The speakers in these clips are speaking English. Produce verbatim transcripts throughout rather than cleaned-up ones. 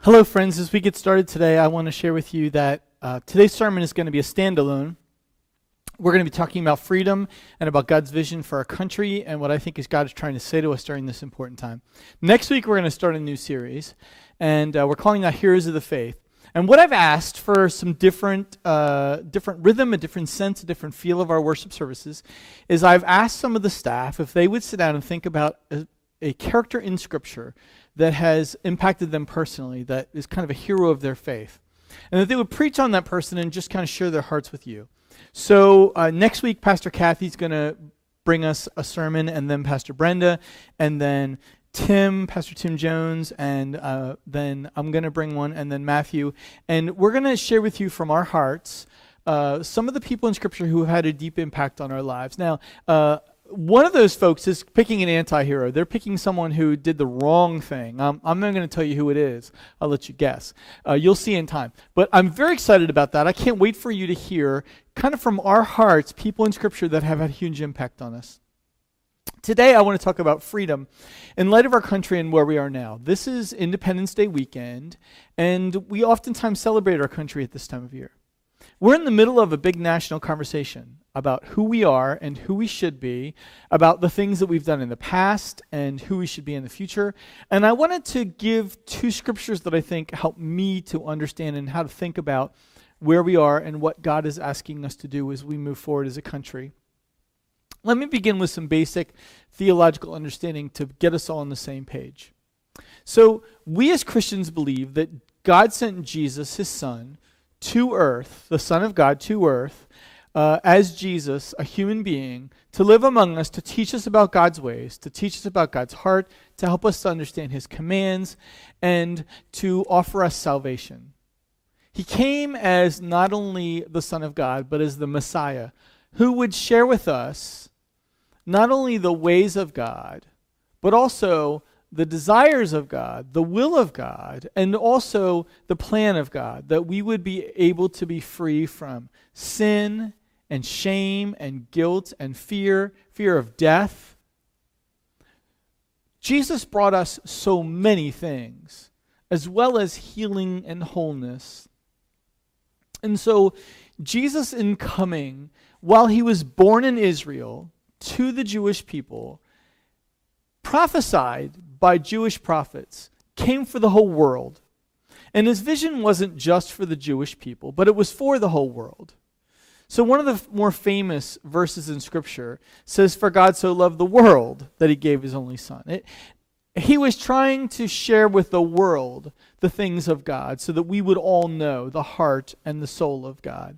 Hello, friends. As we get started today, I want to share with you that uh, today's sermon is going to be a standalone. We're going to be talking about freedom and about God's vision for our country and what I think is God is trying to say to us during this important time. Next week, we're going to start a new series, and uh, we're calling that Heroes of the Faith. And what I've asked for some different uh, different rhythm, a different sense, a different feel of our worship services, is I've asked some of the staff if they would sit down and think about a, a character in Scripture that has impacted them personally, that is kind of a hero of their faith. And that they would preach on that person and just kind of share their hearts with you. So uh, next week, Pastor Kathy's going to bring us a sermon, and then Pastor Brenda, and then Tim, Pastor Tim Jones, and uh, then I'm going to bring one, and then Matthew. And we're going to share with you from our hearts uh, some of the people in Scripture who have had a deep impact on our lives. Now, uh, one of those folks is picking an anti-hero. They're picking someone who did the wrong thing. Um, I'm not going to tell you who it is. I'll let you guess. Uh, you'll see in time. But I'm very excited about that. I can't wait for you to hear, kind of from our hearts, people in Scripture that have had a huge impact on us. Today, I want to talk about freedom in light of our country and where we are now. This is Independence Day weekend, and we oftentimes celebrate our country at this time of year. We're in the middle of a big national conversation about who we are and who we should be, about the things that we've done in the past and who we should be in the future. And I wanted to give two scriptures that I think help me to understand and how to think about where we are and what God is asking us to do as we move forward as a country. Let me begin with some basic theological understanding to get us all on the same page. So we as Christians believe that God sent Jesus, his son, to earth, the Son of God to earth, uh, as Jesus, a human being, to live among us, to teach us about God's ways, to teach us about God's heart, to help us to understand his commands, and to offer us salvation. He came as not only the Son of God, but as the Messiah, who would share with us not only the ways of God, but also the desires of God, the will of God, and also the plan of God, that we would be able to be free from sin and shame and guilt and fear, fear of death. Jesus brought us so many things, as well as healing and wholeness. And so Jesus, in coming, while he was born in Israel to the Jewish people, prophesied by Jewish prophets, came for the whole world. And his vision wasn't just for the Jewish people, but it was for the whole world. So one of the f- more famous verses in Scripture says, "For God so loved the world that he gave his only son." It, he was trying to share with the world the things of God so that we would all know the heart and the soul of God.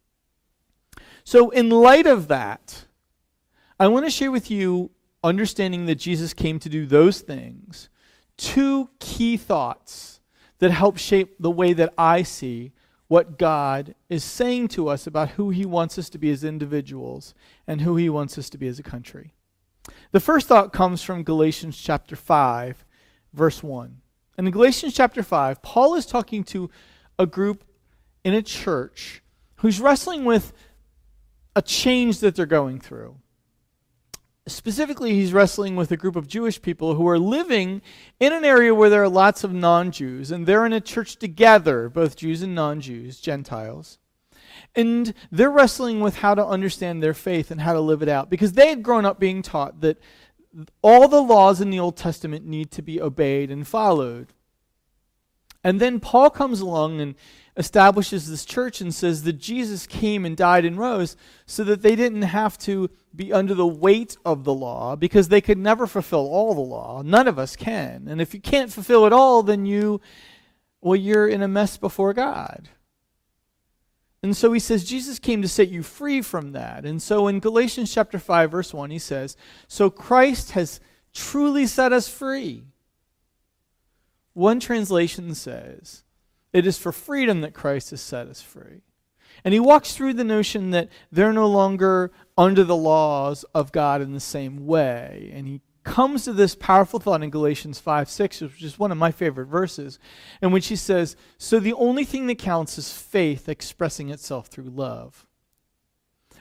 So in light of that, I want to share with you, understanding that Jesus came to do those things, two key thoughts that help shape the way that I see what God is saying to us about who he wants us to be as individuals and who he wants us to be as a country. The first thought comes from Galatians chapter five, verse one. And in Galatians chapter five, Paul is talking to a group in a church who's wrestling with a change that they're going through. Specifically, he's wrestling with a group of Jewish people who are living in an area where there are lots of non-Jews, and they're in a church together, both Jews and non-Jews, Gentiles. And they're wrestling with how to understand their faith and how to live it out, because they had grown up being taught that all the laws in the Old Testament need to be obeyed and followed. And then Paul comes along and establishes this church and says that Jesus came and died and rose so that they didn't have to be under the weight of the law, because they could never fulfill all the law. None of us can. And if you can't fulfill it all, then you, well, you're in a mess before God. And so he says Jesus came to set you free from that. And so in Galatians chapter five, verse one, he says, "So Christ has truly set us free." One translation says, "It is for freedom that Christ has set us free." And he walks through the notion that they're no longer under the laws of God in the same way. And he comes to this powerful thought in Galatians five six, which is one of my favorite verses, in which he says, "So the only thing that counts is faith expressing itself through love."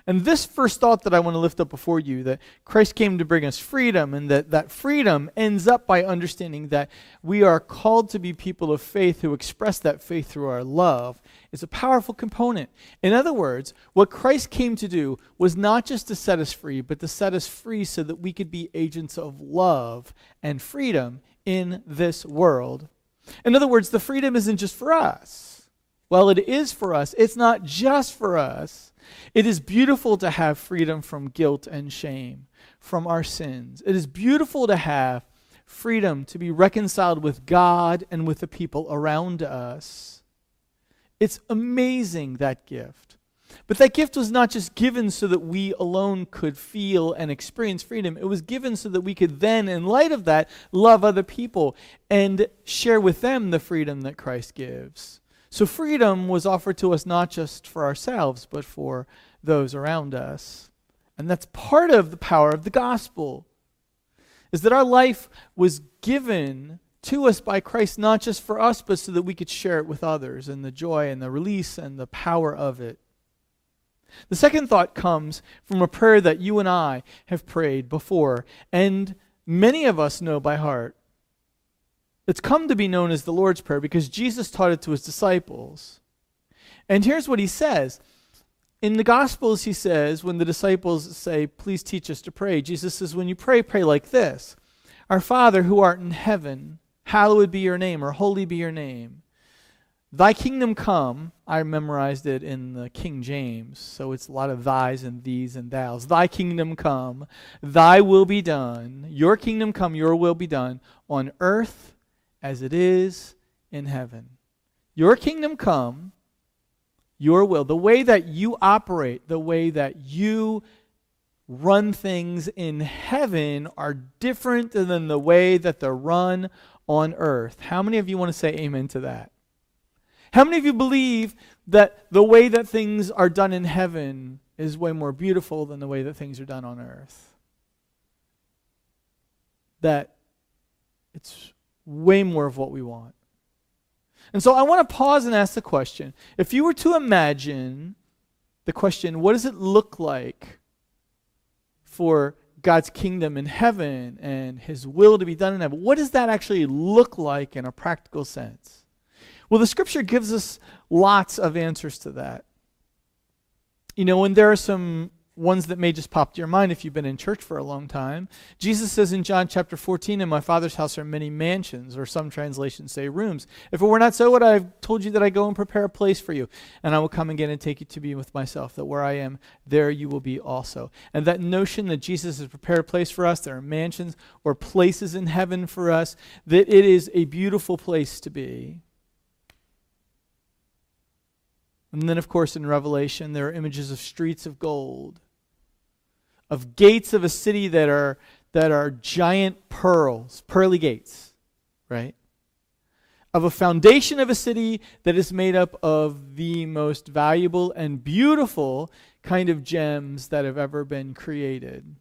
And this first thought that I want to lift up before you, that Christ came to bring us freedom, and that that freedom ends up by understanding that we are called to be people of faith who express that faith through our love, is a powerful component. In other words, what Christ came to do was not just to set us free, but to set us free so that we could be agents of love and freedom in this world. In other words, the freedom isn't just for us. Well, it is for us. It's not just for us. It is beautiful to have freedom from guilt and shame, from our sins. It is beautiful to have freedom to be reconciled with God and with the people around us. It's amazing, that gift. But that gift was not just given so that we alone could feel and experience freedom. It was given so that we could then, in light of that, love other people and share with them the freedom that Christ gives. So freedom was offered to us not just for ourselves, but for those around us. And that's part of the power of the gospel, is that our life was given to us by Christ, not just for us, but so that we could share it with others, and the joy and the release and the power of it. The second thought comes from a prayer that you and I have prayed before, and many of us know by heart. It's come to be known as the Lord's Prayer because Jesus taught it to his disciples. And here's what he says. In the Gospels, he says, when the disciples say, please teach us to pray, Jesus says, when you pray, pray like this. Our Father who art in heaven, hallowed be your name, or holy be your name. Thy kingdom come. I memorized it in the King James, so it's a lot of thys and these and thous. Thy kingdom come, thy will be done. Your kingdom come, your will be done on earth as it is in heaven. Your kingdom come, your will. The way that you operate, the way that you run things in heaven are different than the way that they're run on earth. How many of you want to say amen to that? How many of you believe that the way that things are done in heaven is way more beautiful than the way that things are done on earth? That it's way more of what we want. And so I want to pause and ask the question. If you were to imagine the question, what does it look like for God's kingdom in heaven and his will to be done in heaven? What does that actually look like in a practical sense? Well, the scripture gives us lots of answers to that. You know, and there are some ones that may just pop to your mind if you've been in church for a long time. Jesus says in John chapter fourteen, in my Father's house are many mansions, or some translations say rooms. If it were not so, would I have told you that I go and prepare a place for you? And I will come again and take you to be with myself, that where I am, there you will be also. And that notion that Jesus has prepared a place for us, there are mansions or places in heaven for us, that it is a beautiful place to be. And then, of course, in Revelation, there are images of streets of gold, of gates of a city that are that are giant pearls, pearly gates, right? Of a foundation of a city that is made up of the most valuable and beautiful kind of gems that have ever been created.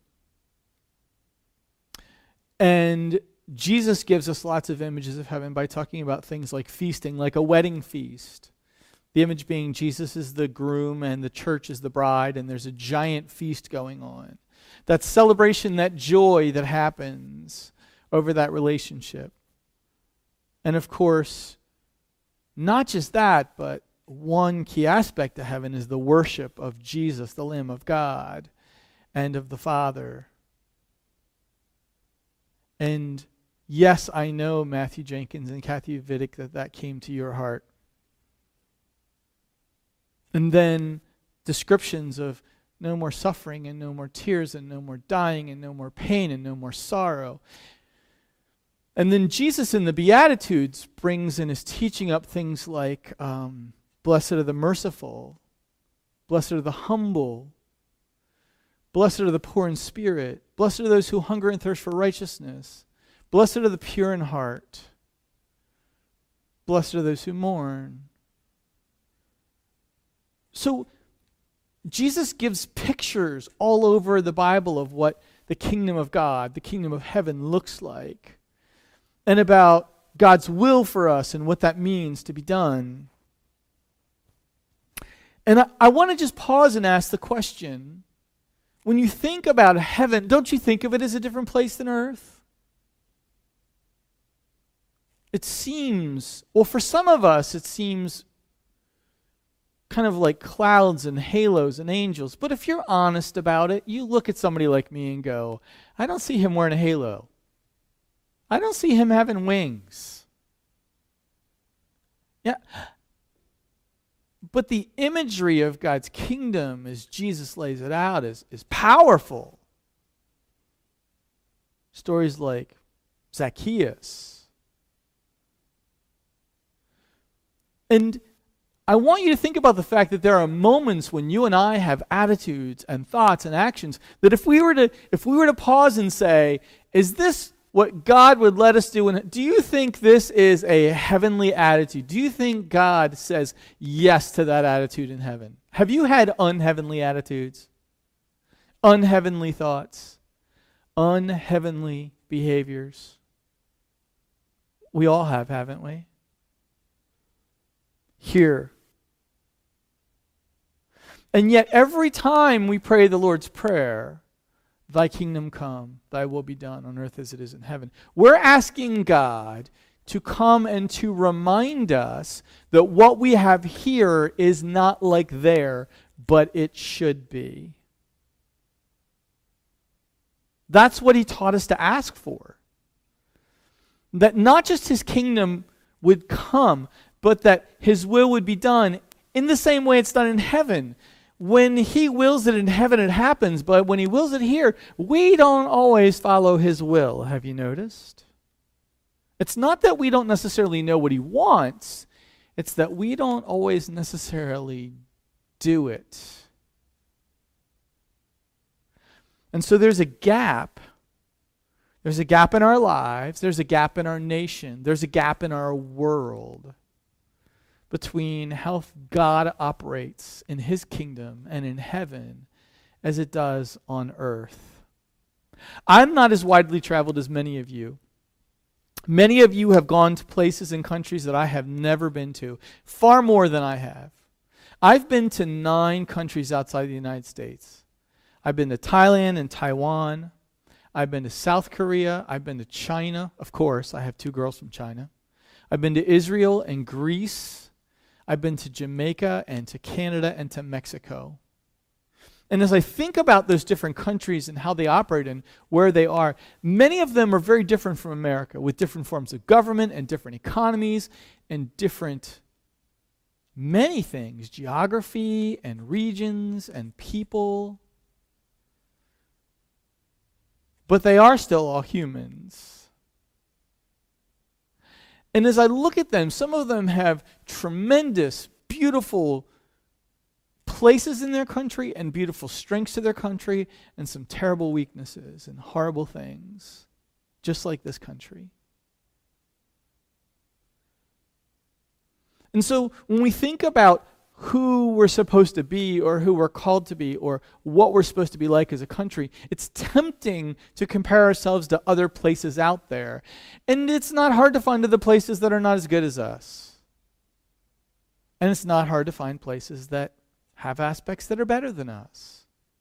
And Jesus gives us lots of images of heaven by talking about things like feasting, like a wedding feast. The image being Jesus is the groom and the church is the bride, and there's a giant feast going on. That celebration, that joy that happens over that relationship. And of course, not just that, but one key aspect of heaven is the worship of Jesus, the Lamb of God, and of the Father. And yes, I know, Matthew Jenkins and Kathy Vidic, that that came to your heart. And then descriptions of no more suffering and no more tears and no more dying and no more pain and no more sorrow. And then Jesus in the Beatitudes brings in his teaching up things like um, blessed are the merciful, blessed are the humble, blessed are the poor in spirit, blessed are those who hunger and thirst for righteousness, blessed are the pure in heart, blessed are those who mourn. So Jesus gives pictures all over the Bible of what the kingdom of God, the kingdom of heaven looks like, and about God's will for us and what that means to be done. And I, I want to just pause and ask the question, when you think about heaven, don't you think of it as a different place than earth? It seems, well, for some of us, it seems kind of like clouds and halos and angels. But if you're honest about it, you look at somebody like me and go, I don't see him wearing a halo. I don't see him having wings. Yeah. But the imagery of God's kingdom, as Jesus lays it out, is, is powerful. Stories like Zacchaeus. And I want you to think about the fact that there are moments when you and I have attitudes and thoughts and actions that if we were to if we were to pause and say, is this what God would let us do? And do you think this is a heavenly attitude? Do you think God says yes to that attitude in heaven? Have you had unheavenly attitudes? Unheavenly thoughts? Unheavenly behaviors? We all have, haven't we? Here. And yet every time we pray the Lord's Prayer, thy kingdom come, thy will be done on earth as it is in heaven, we're asking God to come and to remind us that what we have here is not like there, but it should be. That's what he taught us to ask for. That not just his kingdom would come, but that his will would be done in the same way it's done in heaven. When he wills it in heaven, it happens. But when he wills it here, we don't always follow his will. Have you noticed? It's not that we don't necessarily know what he wants. It's that we don't always necessarily do it. And so there's a gap. There's a gap in our lives. There's a gap in our nation. There's a gap in our world between how God operates in his kingdom and in heaven as it does on earth. I'm not as widely traveled as many of you. Many of you have gone to places and countries that I have never been to, far more than I have. I've been to nine countries outside the United States. I've been to Thailand and Taiwan. I've been to South Korea. I've been to China, of course. I have two girls from China. I've been to Israel and Greece. I've been to Jamaica and to Canada and to Mexico. And as I think about those different countries and how they operate and where they are, many of them are very different from America, with different forms of government and different economies and different many things, geography and regions and people. But they are still all humans. And as I look at them, some of them have tremendous, beautiful places in their country and beautiful strengths to their country and some terrible weaknesses and horrible things, just like this country. And so when we think about who we're supposed to be or who we're called to be or what we're supposed to be like as a country, it's tempting to compare ourselves to other places out there. And it's not hard to find other places that are not as good as us. And it's not hard to find places that have aspects that are better than us.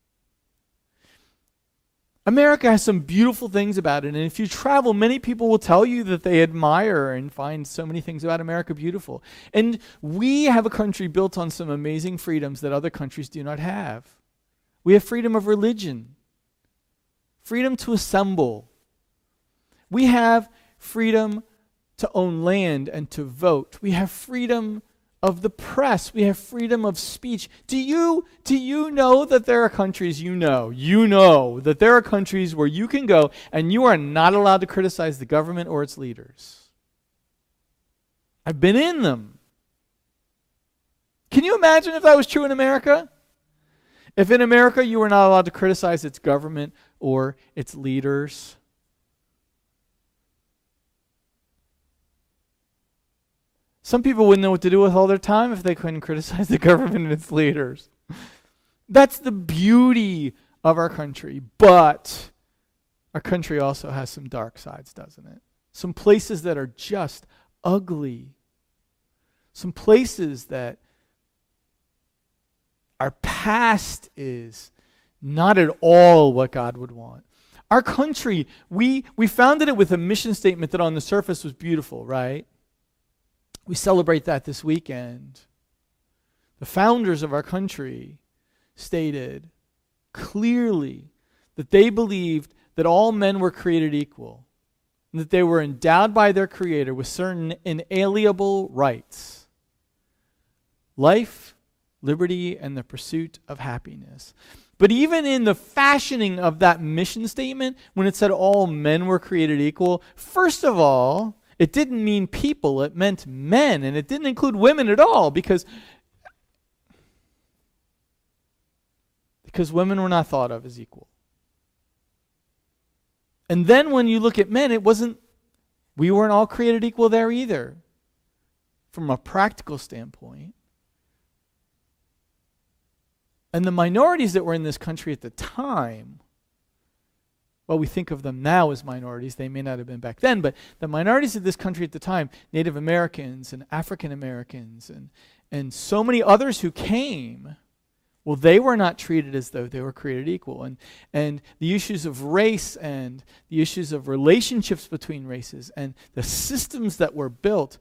America has some beautiful things about it, and if you travel, many people will tell you that they admire and find so many things about America beautiful. And we have a country built on some amazing freedoms that other countries do not have. We have freedom of religion, freedom to assemble. We have freedom to own land and to vote. We have freedom of the press. We have freedom of speech. Do you, do you know that there are countries, you know, you know that there are countries where you can go and you are not allowed to criticize the government or its leaders? I've been in them. Can you imagine if that was true in America? If in America you were not allowed to criticize its government or its leaders? Some people wouldn't know what to do with all their time if they couldn't criticize the government and its leaders. That's the beauty of our country. But our country also has some dark sides, doesn't it? Some places that are just ugly. Some places that Our past is not at all what God would want. Our country, we, we founded it with a mission statement that on the surface was beautiful, right? We celebrate that this weekend. The founders of our country stated clearly that they believed that all men were created equal, and that they were endowed by their Creator with certain inalienable rights: life, liberty, and the pursuit of happiness. But even in the fashioning of that mission statement, when it said all men were created equal, first of all, it didn't mean people, it meant men, and it didn't include women at all, because, because women were not thought of as equal. And then when you look at men, it wasn't, we weren't all created equal there either, from a practical standpoint. And the minorities that were in this country at the time, well, we think of them now as minorities. They may not have been back then, but the minorities of this country at the time, Native Americans and African Americans and, and so many others who came, well, they were not treated as though they were created equal. And, and the issues of race and the issues of relationships between races and the systems that were built,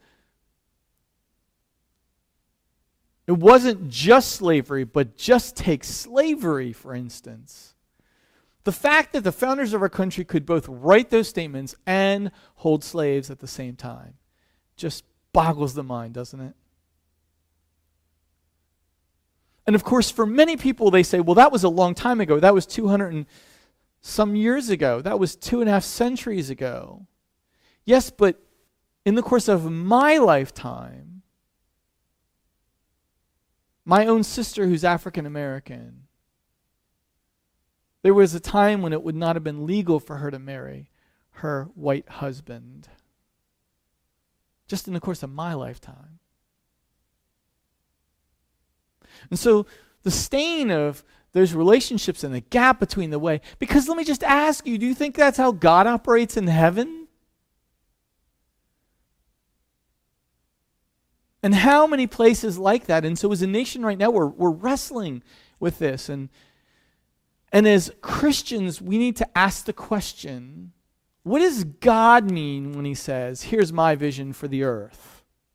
it wasn't just slavery, but just take slavery, for instance. The fact that the founders of our country could both write those statements and hold slaves at the same time just boggles the mind, doesn't it? And of course, for many people, they say, well, that was a long time ago. That was two hundred and some years ago. That was two and a half centuries ago. Yes, but in the course of my lifetime, my own sister who's African American, there was a time when it would not have been legal for her to marry her white husband. Just in the course of my lifetime. And so the stain of those relationships and the gap between the way, because let me just ask you, do you think that's how God operates in heaven? And how many places like that? And so as a nation right now, we're, we're wrestling with this. And, and as Christians, we need to ask the question, what does God mean when he says, here's my vision for the earth?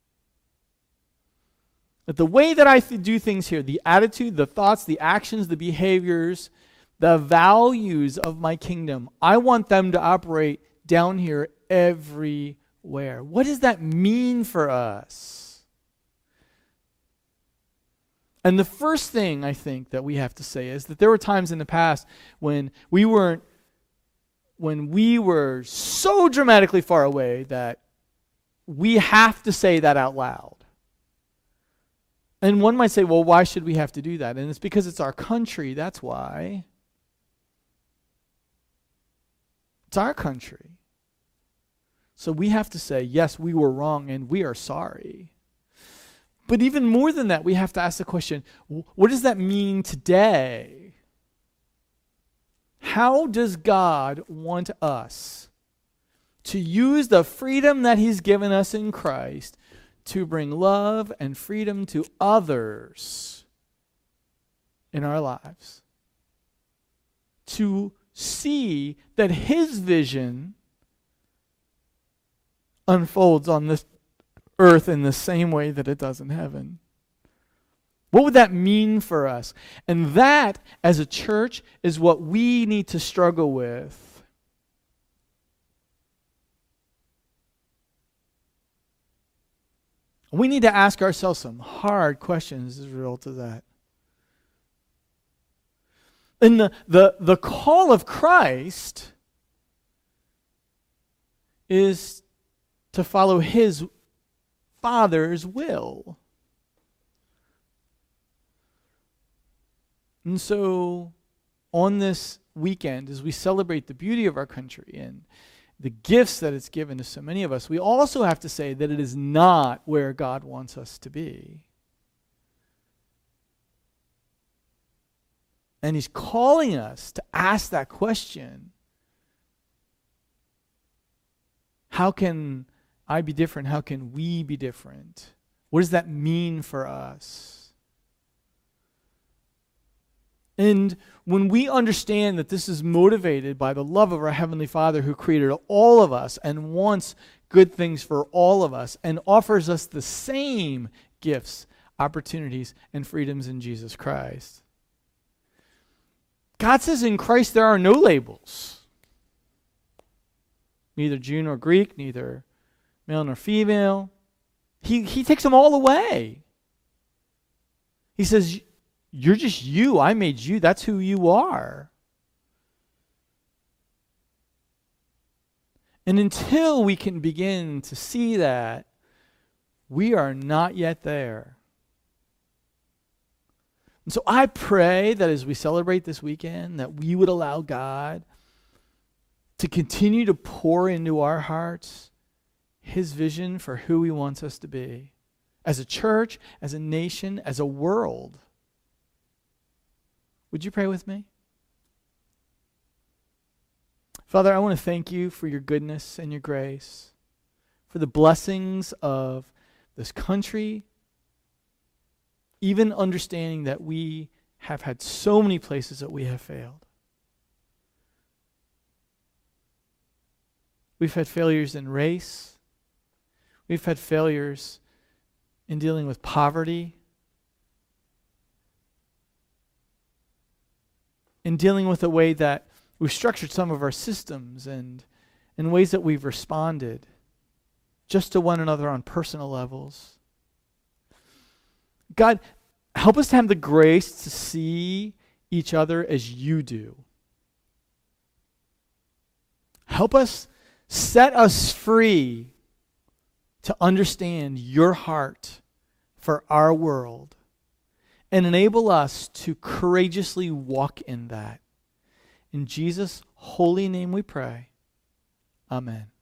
That the way that I th- do things here, the attitude, the thoughts, the actions, the behaviors, the values of my kingdom, I want them to operate down here everywhere. What does that mean for us? And the first thing I think that we have to say is that there were times in the past when we weren't, when we were so dramatically far away that we have to say that out loud. And one might say, well, why should we have to do that? And it's because it's our country, that's why. It's our country. So we have to say, yes, we were wrong and we are sorry. But even more than that, we have to ask the question, what does that mean today? How does God want us to use the freedom that he's given us in Christ to bring love and freedom to others in our lives? To see that his vision unfolds on this earth in the same way that it does in heaven. What would that mean for us? And that, as a church, is what we need to struggle with. We need to ask ourselves some hard questions as a result of that. And the, the, the call of Christ is to follow his Father's will. And so on this weekend, as we celebrate the beauty of our country and the gifts that it's given to so many of us, we also have to say that it is not where God wants us to be. And he's calling us to ask that question. How can I be different? How can we be different? What does that mean for us? And when we understand that this is motivated by the love of our Heavenly Father who created all of us and wants good things for all of us and offers us the same gifts, opportunities, and freedoms in Jesus Christ. God says in Christ there are no labels. Neither Jew nor Greek, neither male nor female. He, he takes them all away. He says, you're just you. I made you. That's who you are. And until we can begin to see that, we are not yet there. And so I pray that as we celebrate this weekend, that we would allow God to continue to pour into our hearts His vision for who He wants us to be. As a church, as a nation, as a world. Would you pray with me? Father, I want to thank you for your goodness and your grace, for the blessings of this country, even understanding that we have had so many places that we have failed. We've had failures in race. We've had failures in dealing with poverty, in dealing with the way that we've structured some of our systems and in ways that we've responded just to one another on personal levels. God, help us to have the grace to see each other as you do. Help us, set us free to understand your heart for our world and enable us to courageously walk in that. In Jesus' holy name we pray. Amen.